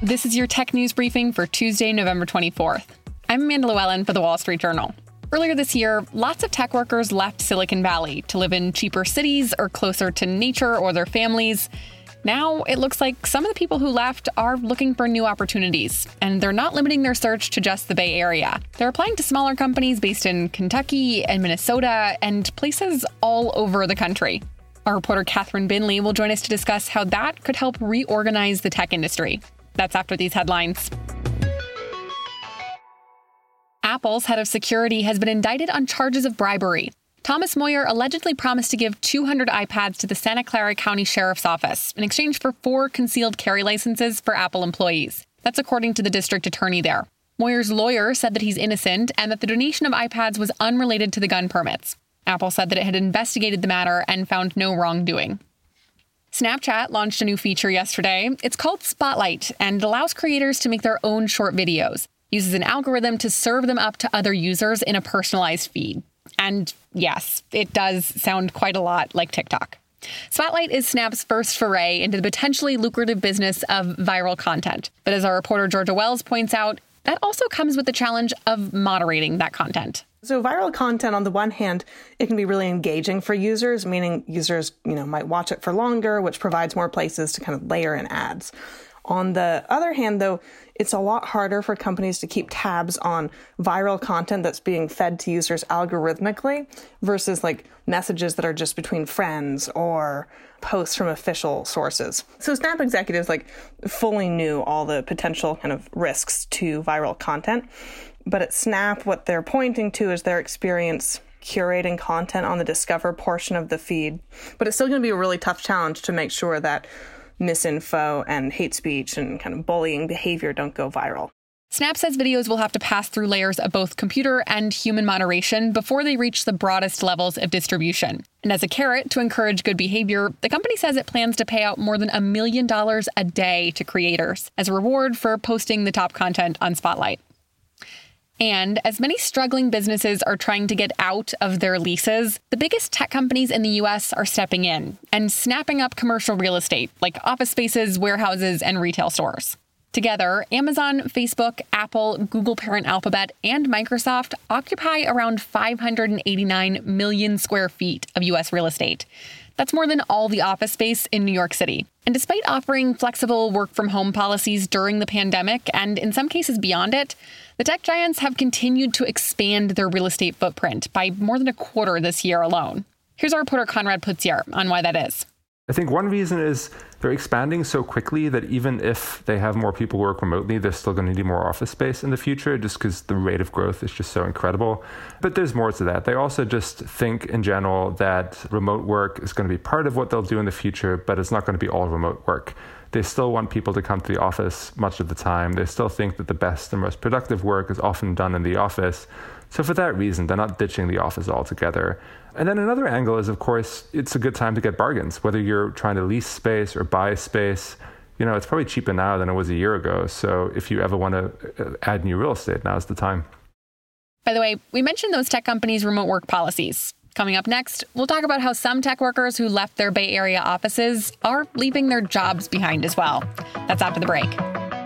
This is your tech news briefing for Tuesday, November 24th. I'm Amanda Llewellyn for The Wall Street Journal. Earlier this year, lots of tech workers left Silicon Valley to live in cheaper cities or closer to nature or their families. Now, it looks like some of the people who left are looking for new opportunities, and they're not limiting their search to just the Bay Area. They're applying to smaller companies based in Kentucky and Minnesota and places all over the country. Our reporter Katherine Binley will join us to discuss how that could help reorganize the tech industry. That's after these headlines. Apple's head of security has been indicted on charges of bribery. Thomas Moyer allegedly promised to give 200 iPads to the Santa Clara County Sheriff's Office in exchange for 4 concealed carry licenses for Apple employees. That's according to the district attorney there. Moyer's lawyer said that he's innocent and that the donation of iPads was unrelated to the gun permits. Apple said that it had investigated the matter and found no wrongdoing. Snapchat launched a new feature yesterday. It's called Spotlight, and it allows creators to make their own short videos. It uses an algorithm to serve them up to other users in a personalized feed. And yes, it does sound quite a lot like TikTok. Spotlight is Snap's first foray into the potentially lucrative business of viral content. But as our reporter Georgia Wells points out, that also comes with the challenge of moderating that content. So viral content, on the one hand, it can be really engaging for users, meaning users, might watch it for longer, which provides more places to kind of layer in ads. On the other hand, though, it's a lot harder for companies to keep tabs on viral content that's being fed to users algorithmically versus like messages that are just between friends or posts from official sources. So Snap executives fully knew all the potential kind of risks to viral content. But at Snap, what they're pointing to is their experience curating content on the Discover portion of the feed. But it's still going to be a really tough challenge to make sure that misinfo and hate speech and kind of bullying behavior don't go viral. Snap says videos will have to pass through layers of both computer and human moderation before they reach the broadest levels of distribution. And as a carrot to encourage good behavior, the company says it plans to pay out more than $1 million a day to creators as a reward for posting the top content on Spotlight. And as many struggling businesses are trying to get out of their leases, the biggest tech companies in the U.S. are stepping in and snapping up commercial real estate, like office spaces, warehouses, and retail stores. Together, Amazon, Facebook, Apple, Google parent Alphabet, and Microsoft occupy around 589 million square feet of U.S. real estate. That's more than all the office space in New York City. And despite offering flexible work-from-home policies during the pandemic, and in some cases beyond it, the tech giants have continued to expand their real estate footprint by more than a quarter this year alone. Here's our reporter Conrad Putzier on why that is. I think one reason is they're expanding so quickly that even if they have more people work remotely, they're still going to need more office space in the future just because the rate of growth is just so incredible. But there's more to that. They also just think in general that remote work is going to be part of what they'll do in the future, but it's not going to be all remote work. They still want people to come to the office much of the time. They still think that the best and most productive work is often done in the office. So for that reason, they're not ditching the office altogether. And then another angle is, of course, it's a good time to get bargains, whether you're trying to lease space or buy space. It's probably cheaper now than it was a year ago. So if you ever want to add new real estate, now's the time. By the way, we mentioned those tech companies' remote work policies. Coming up next, we'll talk about how some tech workers who left their Bay Area offices are leaving their jobs behind as well. That's after the break.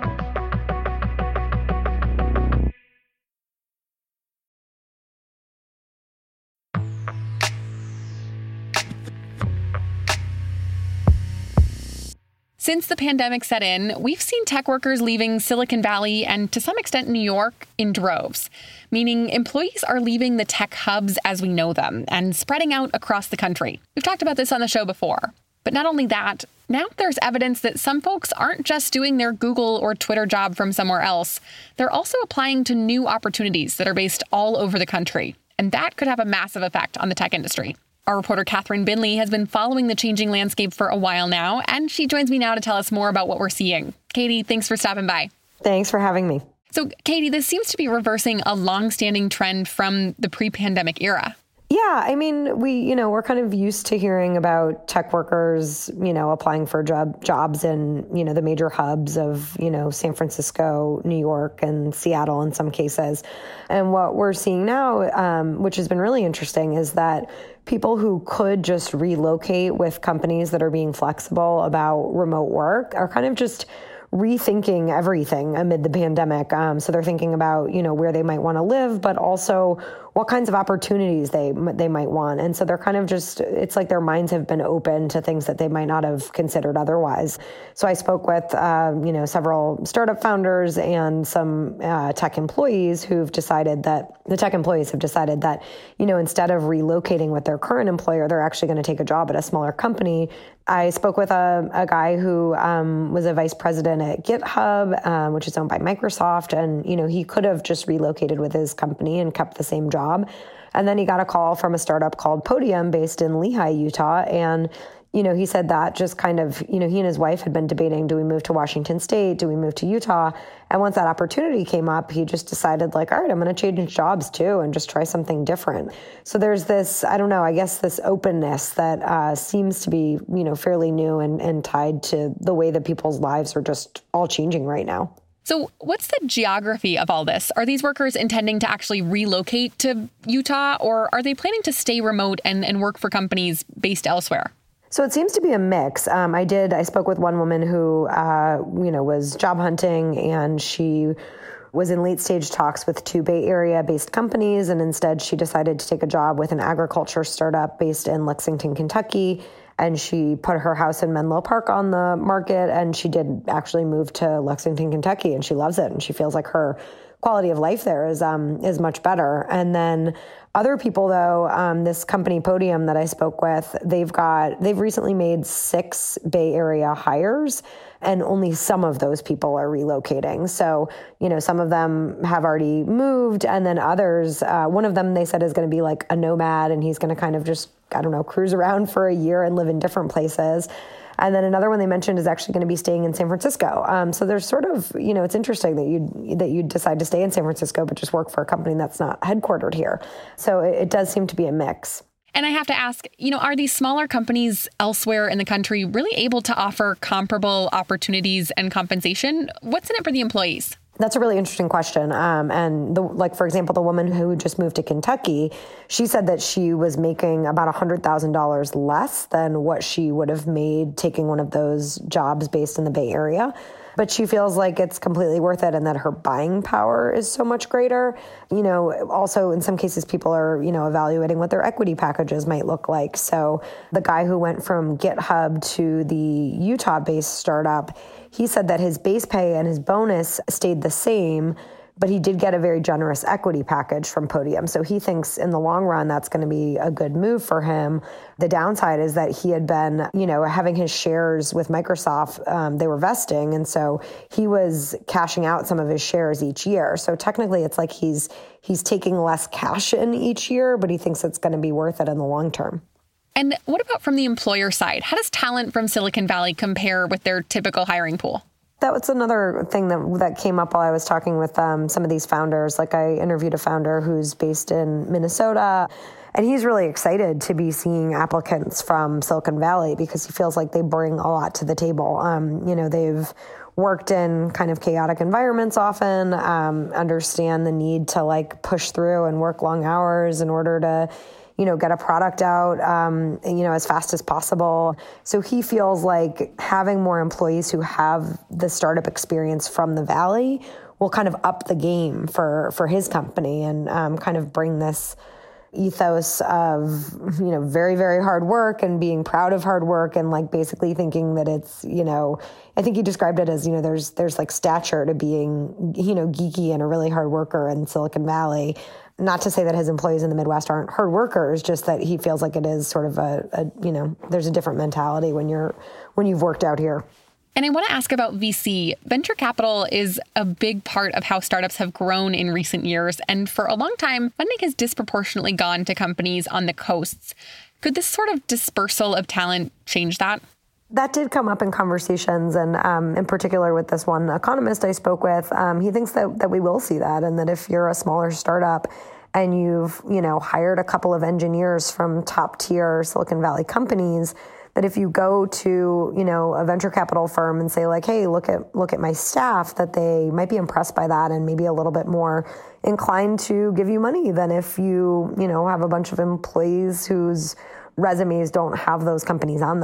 Since the pandemic set in, we've seen tech workers leaving Silicon Valley and to some extent New York in droves, meaning employees are leaving the tech hubs as we know them and spreading out across the country. We've talked about this on the show before. But not only that, now there's evidence that some folks aren't just doing their Google or Twitter job from somewhere else. They're also applying to new opportunities that are based all over the country. And that could have a massive effect on the tech industry. Our reporter Katherine Binley has been following the changing landscape for a while now, and she joins me now to tell us more about what we're seeing. Katie, thanks for stopping by. Thanks for having me. So, Katie, this seems to be reversing a long-standing trend from the pre-pandemic era. Yeah, I mean, we're kind of used to hearing about tech workers, applying for jobs in, the major hubs of, San Francisco, New York, and Seattle in some cases. And what we're seeing now, which has been really interesting, is that people who could just relocate with companies that are being flexible about remote work are kind of just rethinking everything amid the pandemic. So they're thinking about, where they might want to live, but also what kinds of opportunities they might want. And so they're kind of it's like their minds have been open to things that they might not have considered otherwise. So I spoke with, several startup founders and some tech employees who've decided that, instead of relocating with their current employer, they're actually going to take a job at a smaller company. I spoke with a guy who was a vice president at GitHub, which is owned by Microsoft. And, he could have just relocated with his company and kept the same job. And then he got a call from a startup called Podium based in Lehi, Utah. And, he said that just kind of, he and his wife had been debating, do we move to Washington State? Do we move to Utah? And once that opportunity came up, he just decided all right, I'm going to change jobs too and just try something different. So there's this, this openness that seems to be, fairly new and tied to the way that people's lives are just all changing right now. So what's the geography of all this? Are these workers intending to actually relocate to Utah, or are they planning to stay remote and work for companies based elsewhere? So it seems to be a mix. I spoke with one woman who, was job hunting, and she was in late stage talks with 2 Bay Area based companies. And instead she decided to take a job with an agriculture startup based in Lexington, Kentucky. And she put her house in Menlo Park on the market, and she did actually move to Lexington, Kentucky, and she loves it. And she feels like her quality of life there is much better. And then other people, though, this company Podium that I spoke with, they've recently made 6 Bay Area hires, and only some of those people are relocating. So, some of them have already moved, and then others, one of them they said is going to be like a nomad, and he's going to kind of just, cruise around for a year and live in different places. And then another one they mentioned is actually going to be staying in San Francisco. So there's sort of, it's interesting that you'd decide to stay in San Francisco, but just work for a company that's not headquartered here. So it does seem to be a mix. And I have to ask, are these smaller companies elsewhere in the country really able to offer comparable opportunities and compensation? What's in it for the employees? That's a really interesting question. For example, the woman who just moved to Kentucky, she said that she was making about $100,000 less than what she would have made taking one of those jobs based in the Bay Area. But she feels like it's completely worth it and that her buying power is so much greater. Also in some cases, people are, evaluating what their equity packages might look like. So the guy who went from GitHub to the Utah-based startup, he said that his base pay and his bonus stayed the same, but he did get a very generous equity package from Podium. So he thinks in the long run, that's going to be a good move for him. The downside is that he had been, having his shares with Microsoft, they were vesting. And so he was cashing out some of his shares each year. So technically it's like he's taking less cash in each year, but he thinks it's going to be worth it in the long term. And what about from the employer side? How does talent from Silicon Valley compare with their typical hiring pool? That was another thing that came up while I was talking with some of these founders. Like I interviewed a founder who's based in Minnesota, and he's really excited to be seeing applicants from Silicon Valley because he feels like they bring a lot to the table. They've worked in kind of chaotic environments often, understand the need to push through and work long hours in order to get a product out, as fast as possible. So he feels like having more employees who have the startup experience from the Valley will kind of up the game for his company and kind of bring this ethos of, very, very hard work and being proud of hard work and basically thinking that it's, I think he described it as, there's stature to being, geeky and a really hard worker in Silicon Valley. Not to say that his employees in the Midwest aren't hard workers, just that he feels like it is sort of there's a different mentality when you've worked out here. And I want to ask about VC. Venture capital is a big part of how startups have grown in recent years. And for a long time, funding has disproportionately gone to companies on the coasts. Could this sort of dispersal of talent change that? That did come up in conversations, and in particular with this one economist I spoke with, he thinks that we will see that, and that if you're a smaller startup and you've hired a couple of engineers from top tier Silicon Valley companies, that if you go to a venture capital firm and say hey, look at my staff, that they might be impressed by that and maybe a little bit more inclined to give you money than if you have a bunch of employees whose resumes don't have those companies on them.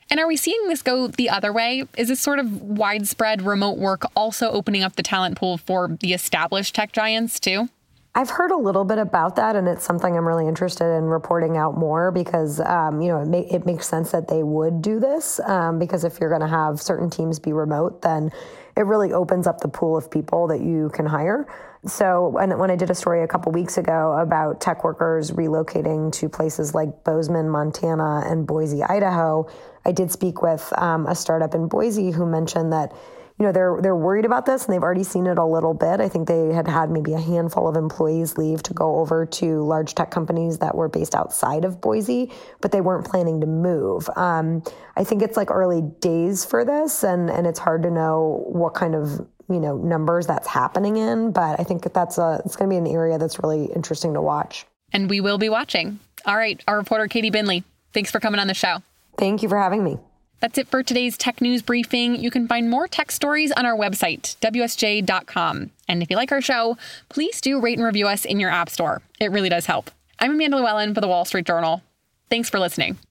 And are we seeing this go the other way? Is this sort of widespread remote work also opening up the talent pool for the established tech giants too? I've heard a little bit about that, and it's something I'm really interested in reporting out more because, it makes sense that they would do this because if you're going to have certain teams be remote, then it really opens up the pool of people that you can hire. So when I did a story a couple weeks ago about tech workers relocating to places like Bozeman, Montana, and Boise, Idaho, I did speak with a startup in Boise who mentioned that they're worried about this and they've already seen it a little bit. I think they had maybe a handful of employees leave to go over to large tech companies that were based outside of Boise, but they weren't planning to move. I think it's like early days for this and it's hard to know what kind of numbers that's happening in, but I think it's going to be an area that's really interesting to watch. And we will be watching. All right, our reporter Katie Binley, thanks for coming on the show. Thank you for having me. That's it for today's Tech News Briefing. You can find more tech stories on our website, WSJ.com. And if you like our show, please do rate and review us in your app store. It really does help. I'm Amanda Llewellyn for the Wall Street Journal. Thanks for listening.